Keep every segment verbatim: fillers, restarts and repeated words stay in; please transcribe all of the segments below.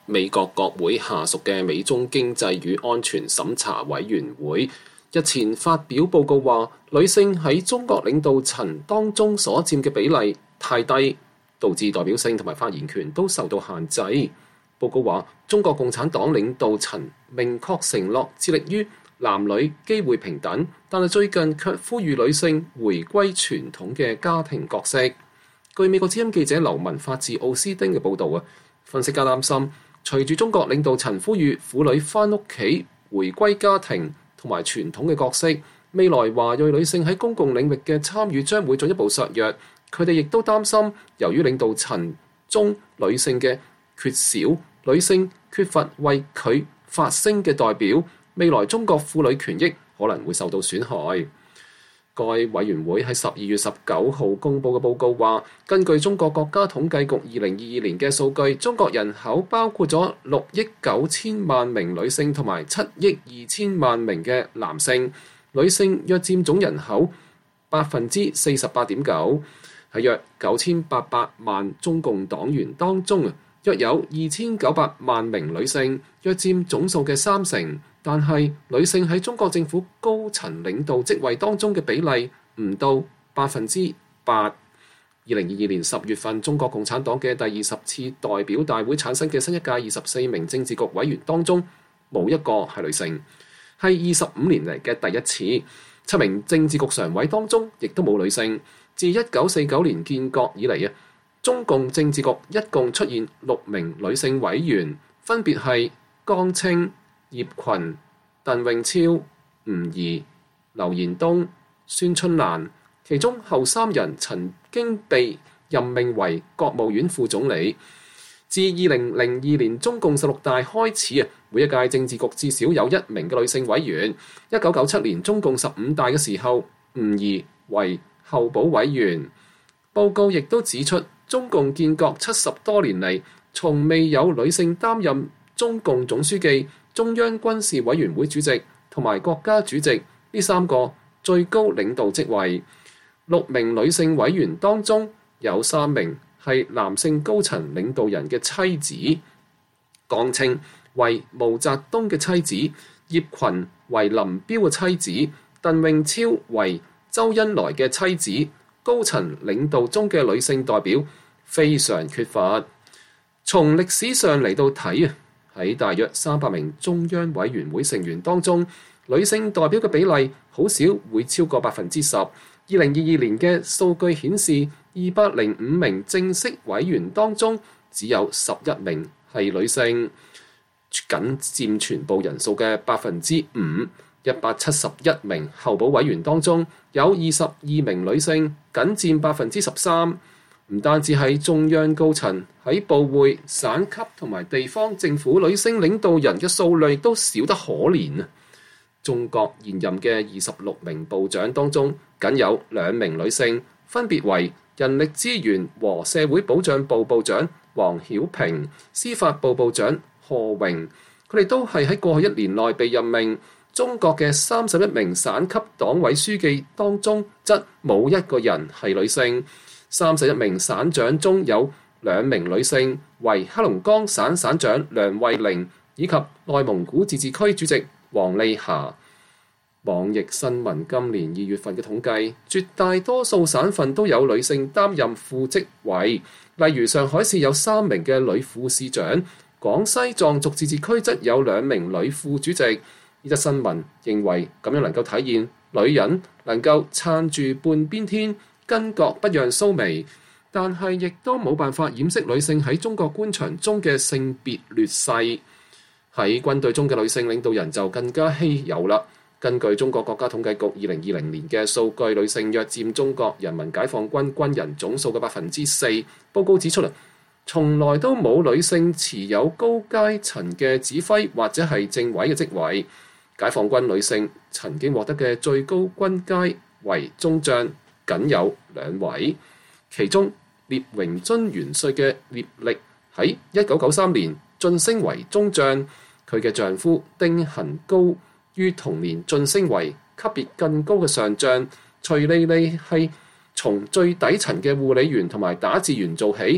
美國國會下屬嘅美中經濟與安全審查委員會日前發表報告話，女性喺中國領導層當中所佔嘅比例太低，導致代表性同埋發言權都受到限制。報告話，中國共產黨領導層明確承諾致力於男女機會平等，但係最近卻呼籲女性回歸傳統嘅家庭角色。據美國之音記者劉文發自奧斯丁嘅報導啊，分析家擔心，隨住中國領導層呼籲婦女返屋企、回歸家庭同埋傳統嘅角色，未來華裔女性喺公共領域嘅參與將會進一步削弱。佢哋亦都擔心，由於領導層中女性嘅缺少，女性缺乏為佢發聲嘅代表，未來中國婦女權益可能會受到損害。該委員會喺十二月十九號公佈嘅報告話，根據中國國家統計局二零二二年嘅數據，中國人口包括咗六億九千萬名女性同埋七億二千萬名嘅男性，女性約佔總人口百分之四十八點九。喺約九千八百萬中共黨員當中，約有二千九百萬名女性，約佔總數嘅三成。但係女性喺中國政府高層領導職位當中嘅比例唔到百分之八。二零二二年十月份，中國共產黨嘅第二十次代表大會產生嘅新一屆二十四名政治局委員當中，冇一個係女性，係二十五年嚟嘅第一次。七名政治局常委當中亦都冇女性。自一九四九年建國以嚟啊，中共政治局一共出現六名女性委員，分別係江青、葉群、鄧穎超、吳儀、劉延東、孫春蘭，其中後三人曾經被任命為國務院副總理。自二零零二年中共十六大開始啊，每一屆政治局至少有一名嘅女性委員。一九九七年中共十五大嘅時候，吳儀為候補委員。報告亦都指出，中共建國七十多年嚟，從未有女性擔任中共總書記、中央軍事委員會主席同埋國家主席呢三個最高領導職位。六名女性委員當中，有三名係男性高層領導人嘅妻子。江青為毛澤東嘅妻子，葉群為林彪嘅妻子，鄧穎超為周恩來嘅妻子。高層領導中嘅女性代表非常缺乏。從歷史上嚟到睇啊，喺大約三百名中央委員會成員當中，女性代表嘅比例好少會超過百分之十。二零二二年嘅數據顯示，二百零五名正式委員當中，只有十一名係女性，僅佔全部人數嘅百分之五。一百七十一名候補委員當中，有二十二名女性，僅佔百分之十三。唔單止係中央高層，喺部會、省級同埋地方政府，女性領導人嘅數量都少得可憐啊！中國現任嘅二十六名部長當中，僅有兩名女性，分別為人力資源和社會保障部部長黃曉平、司法部部長賀榮。佢哋都係喺過去一年內被任命。中國嘅三十一名省級黨委書記當中，則冇一個人係女性。三十一名省長中有兩名女性，為黑龍江省省長梁慧玲以及內蒙古自治區主席王麗霞。網易新聞今年二月份嘅統計，絕大多數省份都有女性擔任副職位，例如上海市有三名嘅女副市長，廣西壯族自治區則有兩名女副主席。呢則新聞認為咁樣能夠體現女人能夠撐住半邊天，巾幗不讓鬚眉，但係亦都冇辦法掩飾女性喺中國官場中嘅性別劣勢。喺軍隊中嘅女性領導人就更加稀有啦。根據中國國家統計局二零二零年嘅數據，女性約佔中國人民解放軍軍人總數嘅百分之四。報告指出啦，從來都冇女性持有高階層嘅指揮或者係政委嘅職位。解放軍女性曾經獲得嘅最高軍階為中將，僅有兩位。其中聶榮臻元帥嘅聶力喺一九九三年晉升為中將，佢嘅丈夫丁衡高於同年晉升為級別更高嘅上將。徐莉莉係從最底層嘅護理員同埋打字員做起，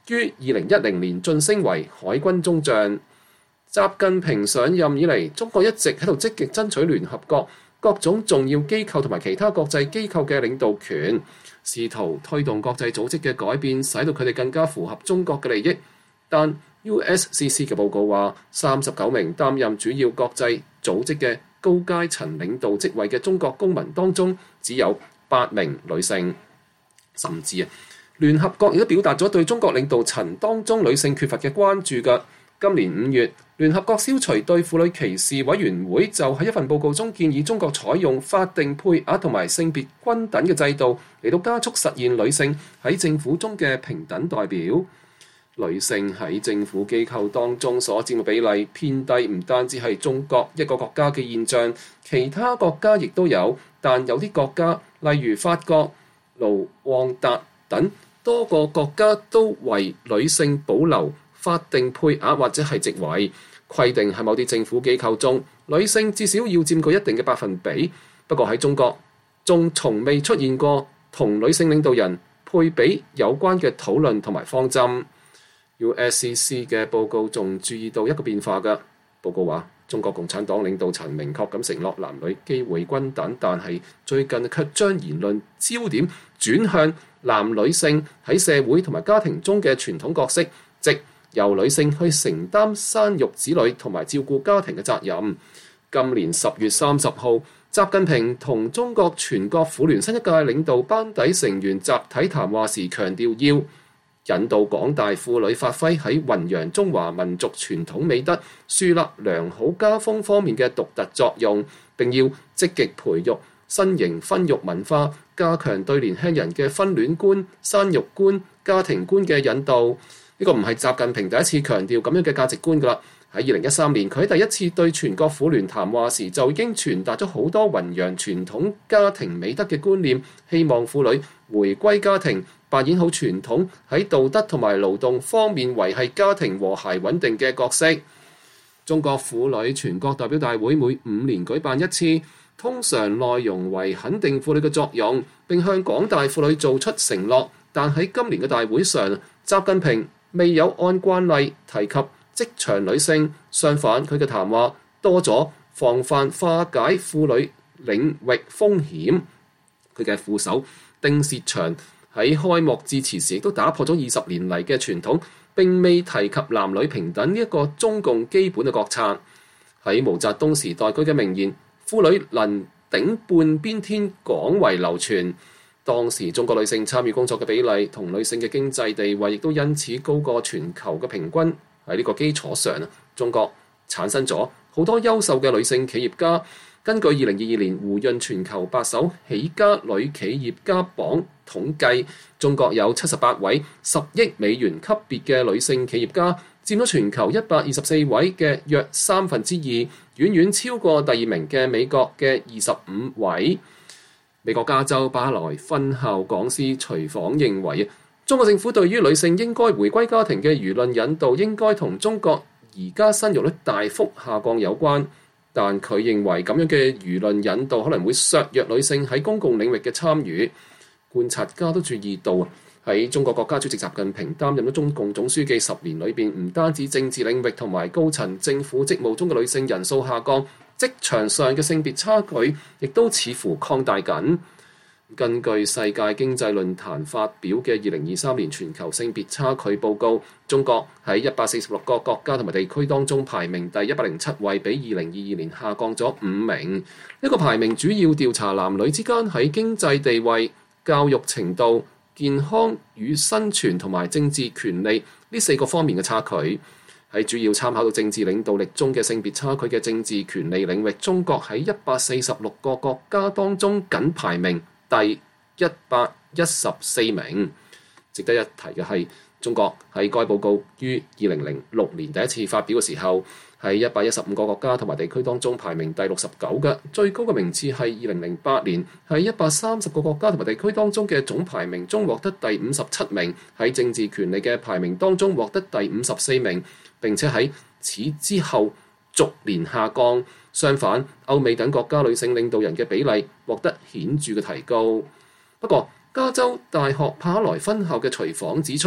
於二零一零年晉升為海軍中將。習近平上任以嚟，中國一直喺度積極爭取聯合國各種重要機構同埋其他國際機構嘅領導權，試圖推動國際組織嘅改變，使到佢哋更加符合中國嘅利益。但 U S C C 嘅報告話，三十九名擔任主要國際組織嘅高階層領導職位嘅中國公民當中，只有八名女性。甚至啊，聯合國亦都表達咗對中國領導層當中女性缺乏嘅關注㗎。今年五月，聯合國消除對婦女歧視委員會就喺一份報告中建議中國採用法定配額同埋性別均等嘅制度，嚟到加速實現女性喺政府中嘅平等代表。女性喺政府機構當中所佔嘅比例偏低，唔單止係中國一個國家嘅現象，其他國家亦都有。但有啲國家，例如法國、盧旺達等多個國家都為女性保留法定配額或者係職位，規定喺某啲政府機構中，女性至少要佔據一定嘅百分比。不過喺中國，仲從未出現過同女性領導人配比有關嘅討論同埋方針。U S C C 嘅報告仲注意到一個變化㗎。報告話，中國共產黨領導層明確咁承諾男女機會均等，但係最近卻將言論焦點轉向男女性喺社會同埋家庭中嘅傳統角色，即由女性去承擔生育子女同埋照顧家庭嘅責任。今年十月三十號，習近平同中國全國婦聯新一屆領導班底成員集體談話時強調，要引導廣大婦女發揮喺弘揚中華民族傳統美德、樹立良好家風方面嘅獨特作用，並要積極培育新型婚育文化，加強對年輕人嘅婚戀觀、生育觀、家庭觀嘅引導。呢個唔係習近平第一次強調咁樣嘅價值觀㗎啦。喺二零一三年，佢喺第一次對全國婦聯談話時就已經傳達咗好多弘揚傳統家庭美德嘅觀念，希望婦女回歸家庭，扮演好傳統喺道德同埋勞動方面維繫家庭和諧穩定嘅角色。中國婦女全國代表大會每五年舉辦一次，通常內容為肯定婦女嘅作用，並向廣大婦女做出承諾。但喺今年嘅大會上，習近平未有按慣例提及職場女性，相反佢嘅談話多咗防範化解婦女領域風險。佢嘅副手丁薛祥喺開幕致辭時亦都打破咗二十年嚟嘅傳統，並未提及男女平等呢一個中共基本嘅國策。喺毛澤東時代，佢嘅名言婦女能頂半邊天廣為流傳。當時中國女性參與工作嘅比例同女性嘅經濟地位亦都因此高過全球嘅平均。喺呢個基礎上，中國產生咗好多優秀嘅女性企業家。根據二零二二年胡潤全球百首起家女企業家榜統計，中國有七十八位十億美元級別嘅女性企業家，佔咗全球一百二十四位嘅約三分之二，遠遠超過第二名嘅美國嘅二十五位。美國加州巴萊分校講師徐晃認為，中國政府對於女性應該回歸家庭嘅輿論引導，應該同中國而家生育率大幅下降有關。但佢認為咁樣嘅輿論引導可能會削弱女性喺公共領域嘅參與。觀察家都注意到，喺中國國家主席習近平擔任咗中共總書記十年裏邊，唔單止政治領域同埋高層政府職務中嘅女性人數下降，職場上嘅性別差距亦都似乎擴大緊。根據世界經濟論壇發表嘅二零二三年全球性別差距報告，中國喺一百四十六個國家同埋地區當中排名第一百零七位，比二零二二年下降咗五名。呢個排名主要調查男女之間喺經濟地位、教育程度、健康與生存同埋政治權利呢四個方面嘅差距。喺主要參考到政治領導力中嘅性別差距嘅政治權利領域，中國喺一百四十六個國家當中僅排名第一百一十四名。值得一提嘅係，中國喺該報告於二零零六年第一次發表嘅時候，喺一百一十五個國家同埋地區當中排名第六十九嘅，最高嘅名次係二零零八年喺一百三十個國家同埋地區當中嘅總排名中獲得第五十七名，喺政治權利嘅排名當中獲得第五十四名，並且喺此之後逐年下降。相反，歐美等國家女性領導人嘅比例獲得顯著嘅提高。不過，加州大學帕萊分校嘅徐晃指出，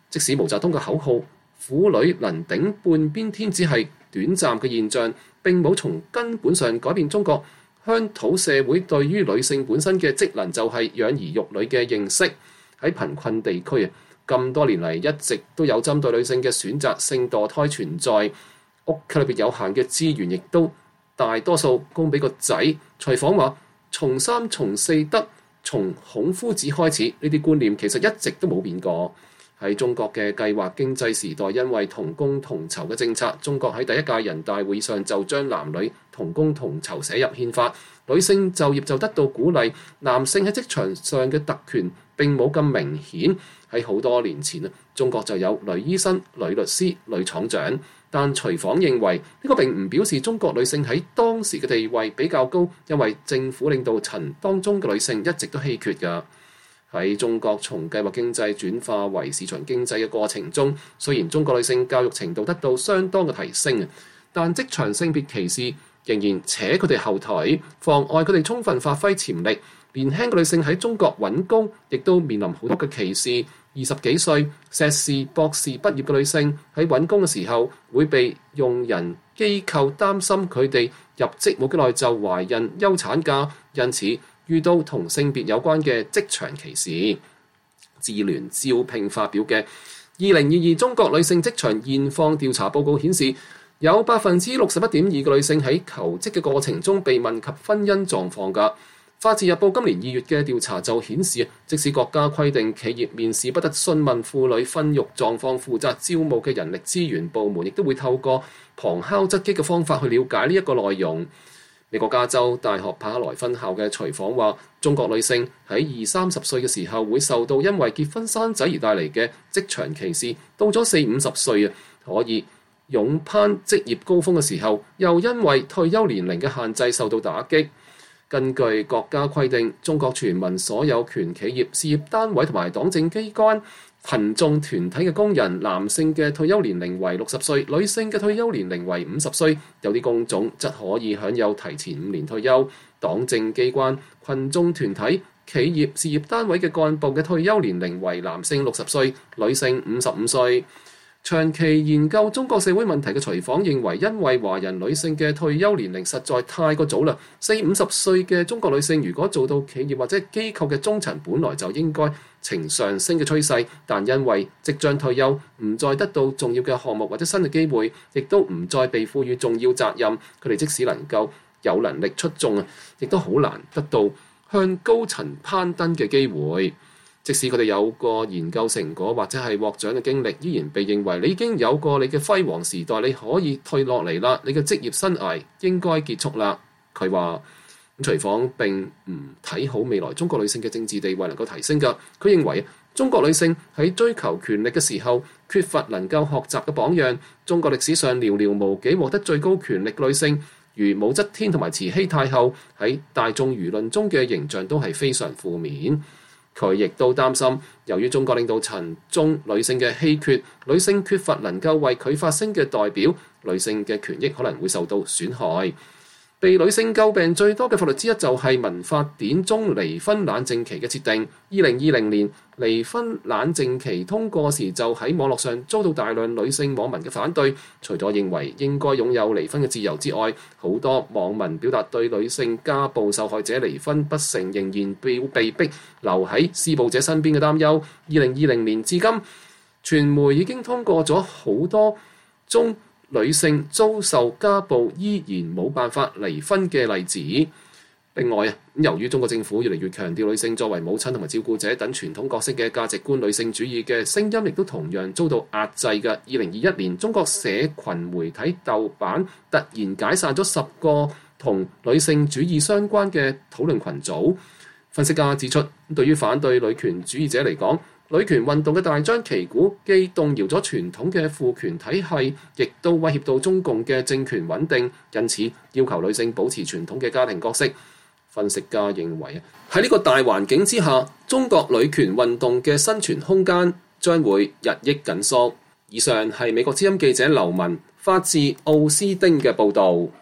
即使毛澤東嘅口號婦女能頂半邊天只係短暫嘅現象，並冇從根本上改變中國鄉土社會對於女性本身嘅職能就係養兒育女嘅認識。喺貧困地區啊，咁多年嚟一直都有針對女性嘅選擇性墮胎存在，屋企裏邊有限嘅資源亦都大多數供俾個仔。隨訪話從三從四德，從孔夫子開始，呢啲觀念其實一直都冇變過。喺中國嘅計劃經濟時代，因為同工同酬嘅政策，中國喺第一屆人大會議上就將男女同工同酬寫入憲法，女性就業就得到鼓勵，男性喺職場上嘅特權並冇咁明顯。喺好多年前啊，中國就有女醫生、女律師、女廠長，但隨訪認為呢個並唔表示中國女性喺當時嘅地位比較高，因為政府領導層當中嘅女性一直都稀缺㗎。喺中國從計劃經濟轉化為市場經濟嘅過程中，雖然中國女性教育程度得到相當嘅提升，但職場性別歧視仍然扯佢哋後腿，妨礙佢哋充分發揮潛力。年輕嘅女性喺中國揾工，亦都面臨好多嘅歧視。二十幾歲碩士、博士畢業嘅女性喺揾工嘅時候，會被用人機構擔心佢哋入職冇幾耐就懷孕、休產假，因此遇到同性別有關嘅職場歧視。智聯招聘發表嘅《二零二二中國女性職場現況調查報告》顯示，有百分之六十一點二嘅女性喺求職嘅過程中被問及婚姻狀況㗎。法治日報今年二月嘅調查就顯示，即使國家規定企業面試不得詢問婦女婚育狀況，負責招募嘅人力資源部門亦都會透過旁敲側擊嘅方法去了解呢一個內容。美國加州大學柏克萊分校嘅隨訪話，中國女性喺二三十歲嘅時候會受到因為結婚生仔而帶嚟嘅職場歧視，到咗四五十歲啊，可以勇攀職業高峰嘅時候，又因為退休年齡嘅限制受到打擊。根據國家規定，中國全民所有權企業、事業單位同埋黨政機關、群眾團體嘅工人，男性嘅退休年齡為六十歲，女性嘅退休年齡為五十歲，有啲工種則可以享有提前五年退休。黨政機關、群眾團體、企業、事業單位嘅幹部嘅退休年齡為男性六十歲，女性五十五歲。長期研究中國社會問題嘅隨訪認為，因為華人女性嘅退休年齡實在太過早啦，四五十歲嘅中國女性如果做到企業或者機構嘅中層，本來就應該呈上升嘅趨勢，但因為即將退休，唔再得到重要嘅項目或者新嘅機會，亦都唔再被賦予重要責任，佢哋即使能夠有能力出眾啊，亦都好難得到向高層攀登嘅機會。即使佢哋有個研究成果或者係獲獎嘅經歷，依然被認為你已經有過你嘅輝煌時代，你可以退落嚟啦，你嘅職業生涯應該結束啦。佢話隨訪並唔睇好未來中國女性嘅政治地位能夠提升㗎。佢認為中國女性喺追求權力嘅時候缺乏能夠學習嘅榜樣。中國歷史上寥寥無幾獲得最高權力嘅女性，如武則天同埋慈禧太后，喺大眾輿論中嘅形象都係非常負面。佢亦都擔心，由於中國領導層中女性嘅稀缺，女性缺乏能夠為佢發聲嘅代表，女性嘅權益可能會受到損害。被女性詬病最多嘅法律之一就係民法典中離婚冷靜期嘅設定。二零二零年離婚冷靜期通過時，就喺網絡上遭到大量女性網民嘅反對。除咗認為應該擁有離婚嘅自由之外，好多網民表達對女性家暴受害者離婚不成仍然被被逼留喺施暴者身邊嘅擔憂。二零二零年至今，傳媒已經通過咗好多宗女性遭受家暴依然冇辦法離婚嘅例子。另外啊，由於中國政府越嚟越強調女性作為母親同埋照顧者等傳統角色嘅價值觀，女性主義嘅聲音亦都同樣遭到壓制嘅。二零二一年，中國社群媒體豆瓣突然解散咗十個同女性主義相關嘅討論群組。分析家指出，對於反對女權主義者嚟講，女權運動嘅大張旗鼓既動搖咗傳統嘅父權體系，亦都威脅到中共嘅政權穩定，因此要求女性保持傳統嘅家庭角色。分析家認為啊，喺呢個大環境之下，中國女權運動嘅生存空間將會日益緊縮。以上係美國之音記者劉文發自奧斯丁嘅報導。